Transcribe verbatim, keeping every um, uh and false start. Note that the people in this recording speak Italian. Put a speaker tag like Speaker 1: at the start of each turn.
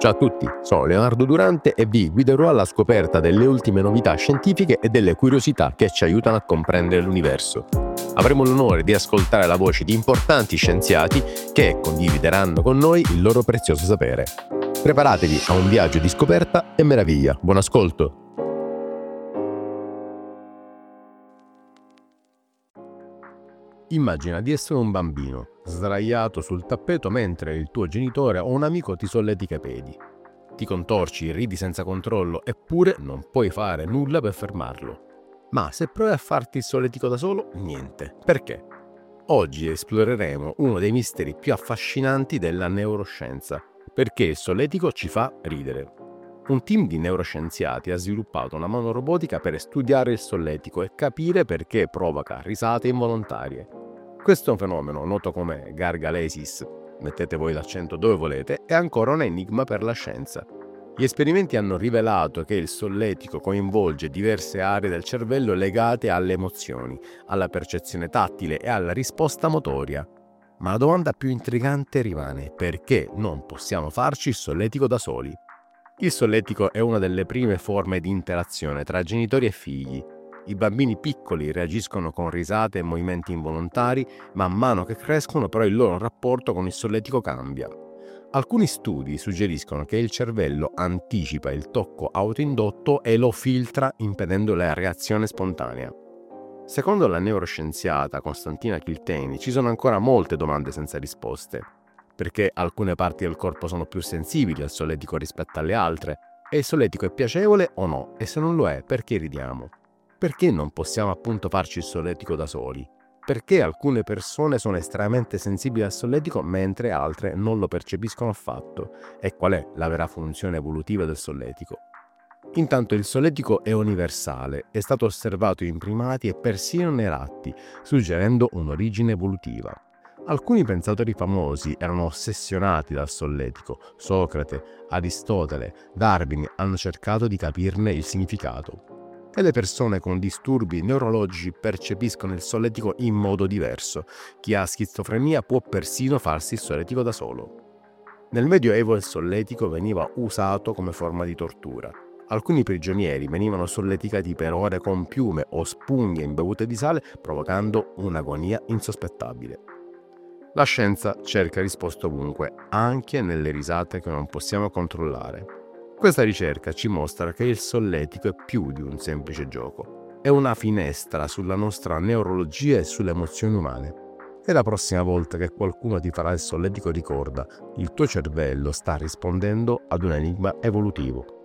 Speaker 1: Ciao a tutti, sono Leonardo Durante e vi guiderò alla scoperta delle ultime novità scientifiche e delle curiosità che ci aiutano a comprendere l'universo. Avremo l'onore di ascoltare la voce di importanti scienziati che condivideranno con noi il loro prezioso sapere. Preparatevi a un viaggio di scoperta e meraviglia. Buon ascolto! Immagina di essere un bambino, sdraiato sul tappeto mentre il tuo genitore o un amico ti solletica i piedi. Ti contorci, ridi senza controllo, eppure non puoi fare nulla per fermarlo. Ma se provi a farti il solletico da solo, niente. Perché? Oggi esploreremo uno dei misteri più affascinanti della neuroscienza, perché il solletico ci fa ridere. Un team di neuroscienziati ha sviluppato una mano robotica per studiare il solletico e capire perché provoca risate involontarie. Questo è un fenomeno noto come gargalesis, mettete voi l'accento dove volete, è ancora un enigma per la scienza. Gli esperimenti hanno rivelato che il solletico coinvolge diverse aree del cervello legate alle emozioni, alla percezione tattile e alla risposta motoria. Ma la domanda più intrigante rimane: perché non possiamo farci il solletico da soli? Il solletico è una delle prime forme di interazione tra genitori e figli. I bambini piccoli reagiscono con risate e movimenti involontari, man mano che crescono però il loro rapporto con il solletico cambia. Alcuni studi suggeriscono che il cervello anticipa il tocco autoindotto e lo filtra impedendo la reazione spontanea. Secondo la neuroscienziata Konstantina Kilteni ci sono ancora molte domande senza risposte. Perché alcune parti del corpo sono più sensibili al solletico rispetto alle altre? E il solletico è piacevole o no? E se non lo è, perché ridiamo? Perché non possiamo appunto farci il solletico da soli? Perché alcune persone sono estremamente sensibili al solletico mentre altre non lo percepiscono affatto? E qual è la vera funzione evolutiva del solletico? Intanto il solletico è universale, è stato osservato in primati e persino nei ratti, suggerendo un'origine evolutiva. Alcuni pensatori famosi erano ossessionati dal solletico. Socrate, Aristotele, Darwin hanno cercato di capirne il significato. E le persone con disturbi neurologici percepiscono il solletico in modo diverso. Chi ha schizofrenia può persino farsi il solletico da solo. Nel Medioevo il solletico veniva usato come forma di tortura. Alcuni prigionieri venivano solleticati per ore con piume o spugne imbevute di sale, provocando un'agonia insospettabile. La scienza cerca risposte ovunque, anche nelle risate che non possiamo controllare. Questa ricerca ci mostra che il solletico è più di un semplice gioco. È una finestra sulla nostra neurologia e sulle emozioni umane. E la prossima volta che qualcuno ti farà il solletico, ricorda, il tuo cervello sta rispondendo ad un enigma evolutivo.